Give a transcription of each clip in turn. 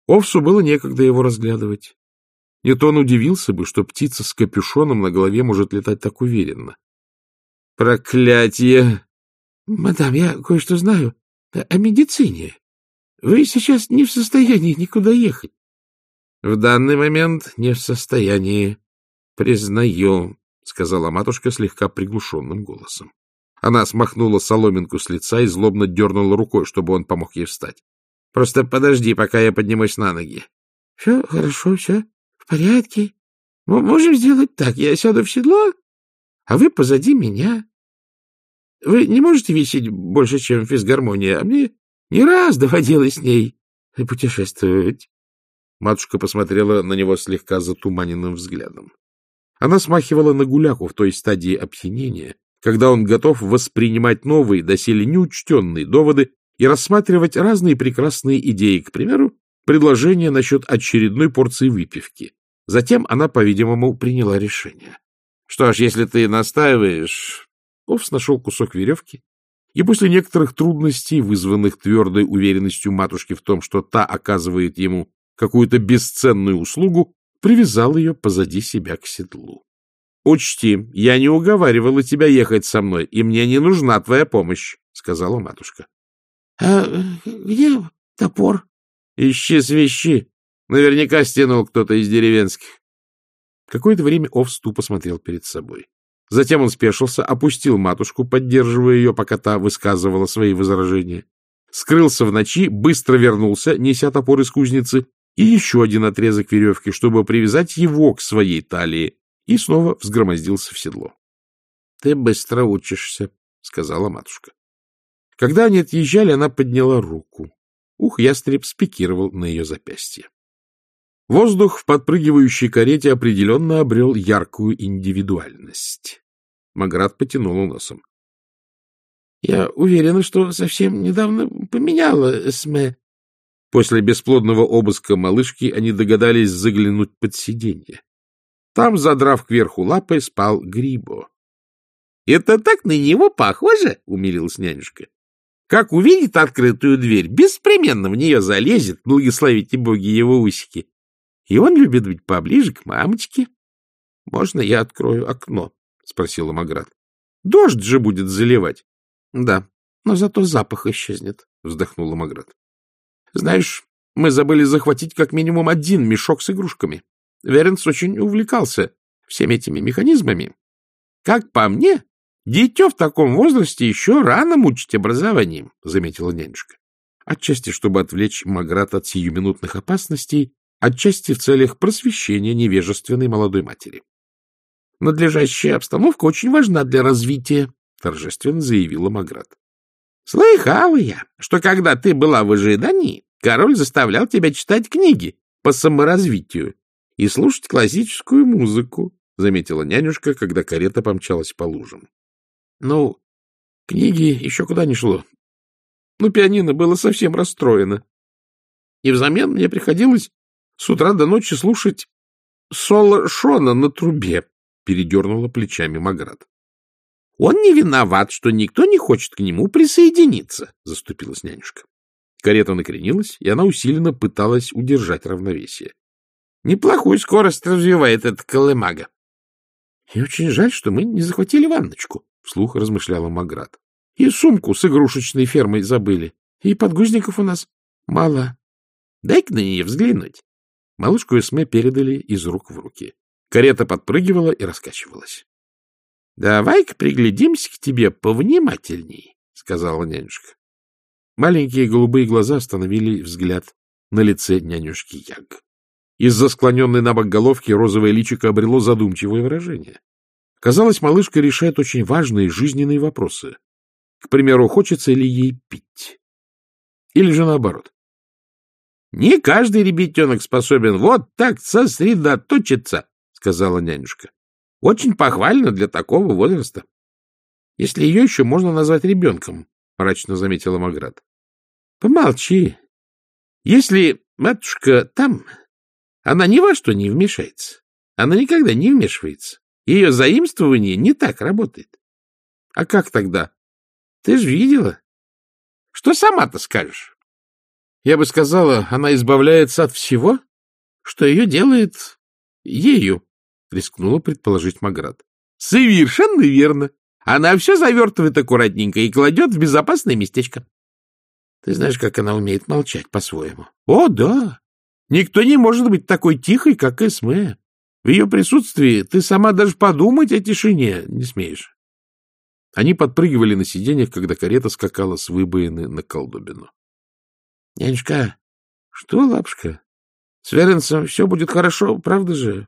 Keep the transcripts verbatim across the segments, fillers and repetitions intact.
Овсу было некогда его разглядывать. Не то он удивился бы, что птица с капюшоном на голове может летать так уверенно. Проклятие! — Мадам, я кое-что знаю о медицине. Вы сейчас не в состоянии никуда ехать. — В данный момент не в состоянии. Признаю, — сказала матушка слегка приглушенным голосом. Она смахнула соломинку с лица и злобно дернула рукой, чтобы он помог ей встать. — Просто подожди, пока я поднимусь на ноги. — Все хорошо, все в порядке. Мы можем сделать так. Я сяду в седло, а вы позади меня. Вы не можете висеть больше, чем физгармония, а мне не раз доводилось с ней путешествовать. Матушка посмотрела на него слегка затуманенным взглядом. Она смахивала на гуляку в той стадии опьянения, когда он готов воспринимать новые, доселе неучтенные доводы и рассматривать разные прекрасные идеи, к примеру, предложение насчет очередной порции выпивки. Затем она, по-видимому, приняла решение. — Что ж, если ты настаиваешь... Овс нашел кусок веревки и после некоторых трудностей, вызванных твердой уверенностью матушки в том, что та оказывает ему какую-то бесценную услугу, привязал ее позади себя к седлу. — Учти, я не уговаривала тебя ехать со мной, и мне не нужна твоя помощь, — сказала матушка. — А где топор? — Ищи свищи. Наверняка стянул кто-то из деревенских. Какое-то время Овс тупо смотрел перед собой. Затем он спешился, опустил матушку, поддерживая ее, пока та высказывала свои возражения. Скрылся в ночи, быстро вернулся, неся топор из кузницы, и еще один отрезок веревки, чтобы привязать его к своей талии, и снова взгромоздился в седло. — Ты быстро учишься, — сказала матушка. Когда они отъезжали, она подняла руку. Ух, ястреб спикировал на ее запястье. Воздух в подпрыгивающей карете определенно обрел яркую индивидуальность. Маград потянул носом. — Я уверена, что совсем недавно поменяла Эсме. После бесплодного обыска малышки они догадались заглянуть под сиденье. Там, задрав кверху лапы, спал Грибо. — Это так на него похоже, — умилилась нянюшка. — Как увидит открытую дверь, беспременно в нее залезет, благословите боги его усики. И он любит быть поближе к мамочке. — Можно я открою окно? — спросила Маград. — Дождь же будет заливать. — Да, но зато запах исчезнет, — вздохнула Маград. — Знаешь, мы забыли захватить как минимум один мешок с игрушками. Веренс очень увлекался всеми этими механизмами. Как по мне, дитё в таком возрасте еще рано мучить образованием, — заметила нянюшка. Отчасти, чтобы отвлечь Маград от сиюминутных опасностей, отчасти в целях просвещения невежественной молодой матери. — Надлежащая обстановка очень важна для развития, — торжественно заявила Маград. — Слыхала я, что когда ты была в ожидании, король заставлял тебя читать книги по саморазвитию и слушать классическую музыку, — заметила нянюшка, когда карета помчалась по лужам. — Ну, книги еще куда ни шло. Но пианино было совсем расстроено. И взамен мне приходилось с утра до ночи слушать соло Шона на трубе, — передернула плечами Маград. — Он не виноват, что никто не хочет к нему присоединиться, — заступилась нянюшка. Карета накренилась, и она усиленно пыталась удержать равновесие. Неплохую скорость развивает этот колымага. — И очень жаль, что мы не захватили ванночку, — вслух размышляла Маград. — И сумку с игрушечной фермой забыли. И подгузников у нас мало. Дай-ка на нее взглянуть. Малышку Эсме передали из рук в руки. Карета подпрыгивала и раскачивалась. — Давай-ка приглядимся к тебе повнимательней, — сказала нянюшка. Маленькие голубые глаза остановили взгляд на лице нянюшки Яг. Из-за склоненной на бок головки розовое личико обрело задумчивое выражение. Казалось, малышка решает очень важные жизненные вопросы. К примеру, хочется ли ей пить? Или же наоборот. — Не каждый ребятенок способен вот так сосредоточиться, — сказала нянюшка. — Очень похвально для такого возраста. — Если ее еще можно назвать ребенком, — мрачно заметила Маград. — Помолчи. Если матушка там, она ни во что не вмешается. Она никогда не вмешивается. Ее заимствование не так работает. А как тогда? Ты же видела. Что сама-то скажешь? Я бы сказала, она избавляется от всего, что ее делает ею, — рискнула предположить Маград. — Совершенно верно. Она все завертывает аккуратненько и кладет в безопасное местечко. Ты знаешь, как она умеет молчать по-своему? — О, да. Никто не может быть такой тихой, как Эсме. В ее присутствии ты сама даже подумать о тишине не смеешь. Они подпрыгивали на сиденьях, когда карета скакала с выбоины на колдобину. — Нянюшка, что, лапушка, с Веренцем все будет хорошо, правда же?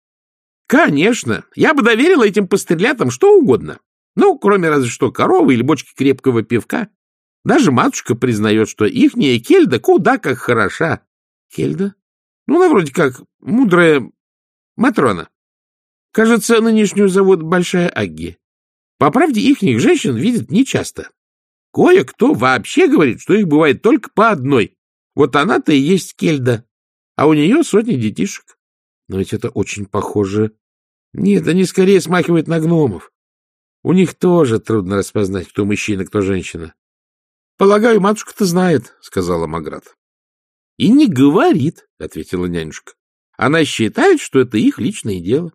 — Конечно. Я бы доверила этим пострелятам что угодно. Ну, кроме разве что коровы или бочки крепкого пивка. Даже матушка признает, что ихняя Кельда куда как хороша. — Кельда? Ну, она вроде как мудрая Матрона. Кажется, нынешнюю зовут Большая Агги. По правде, ихних женщин видят нечасто. Кое-кто вообще говорит, что их бывает только по одной. Вот она-то и есть Кельда, а у нее сотни детишек. Но ведь это очень похоже. Нет, они скорее смахивают на гномов. У них тоже трудно распознать, кто мужчина, кто женщина. — Полагаю, матушка-то знает, — сказала Маград. — И не говорит, — ответила нянюшка. Она считает, что это их личное дело.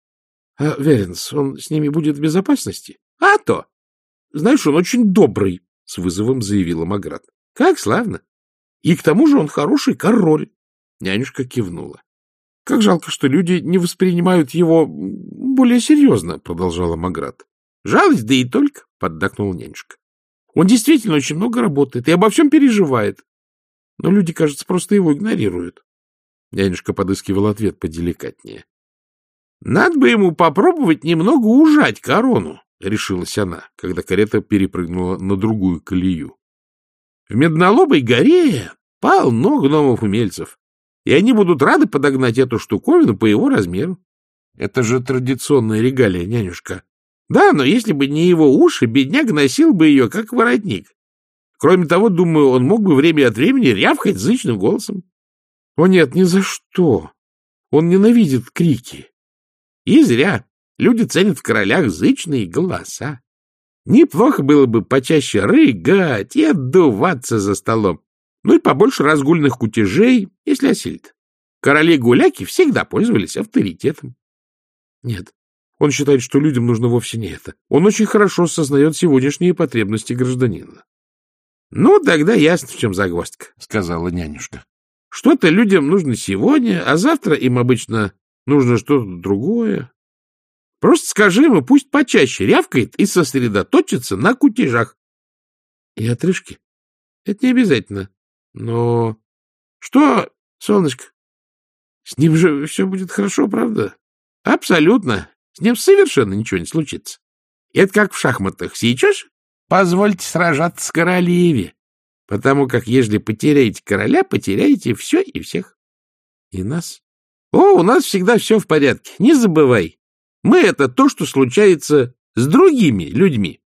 — А Веренс, он с ними будет в безопасности? — А то! Знаешь, он очень добрый, — с вызовом заявила Маград. — Как славно! И к тому же он хороший король. Нянюшка кивнула. — Как жалко, что люди не воспринимают его более серьезно, — продолжала Маград. — Жалость, да и только, — поддакнула нянюшка. Он действительно очень много работает и обо всем переживает. Но люди, кажется, просто его игнорируют. Нянюшка подыскивала ответ поделикатнее. — Надо бы ему попробовать немного ужать корону, — решилась она, когда карета перепрыгнула на другую колею. В Меднолобой горе полно гномов-умельцев, и они будут рады подогнать эту штуковину по его размеру. Это же традиционная регалия, нянюшка. Да, но если бы не его уши, бедняк носил бы ее, как воротник. Кроме того, думаю, он мог бы время от времени рявкать зычным голосом. О нет, ни за что. Он ненавидит крики. И зря. Люди ценят в королях зычные голоса. Неплохо было бы почаще рыгать и отдуваться за столом. Ну и побольше разгульных кутежей, если осилит. Короли-гуляки всегда пользовались авторитетом. Нет, он считает, что людям нужно вовсе не это. Он очень хорошо сознает сегодняшние потребности гражданина. — Ну, тогда ясно, в чем загвоздка, — сказала нянюшка. — Что-то людям нужно сегодня, а завтра им обычно нужно что-то другое. Просто скажи ему, пусть почаще рявкает и сосредоточится на кутежах. — И отрыжки? Это не обязательно. Но... Что, солнышко? С ним же все будет хорошо, правда? Абсолютно. С ним совершенно ничего не случится. Это как в шахматах. Сейчас позвольте сражаться с королеве, потому как, ежели потеряете короля, потеряете все и всех. И нас? О, у нас всегда все в порядке. Не забывай. Мы — это то, что случается с другими людьми.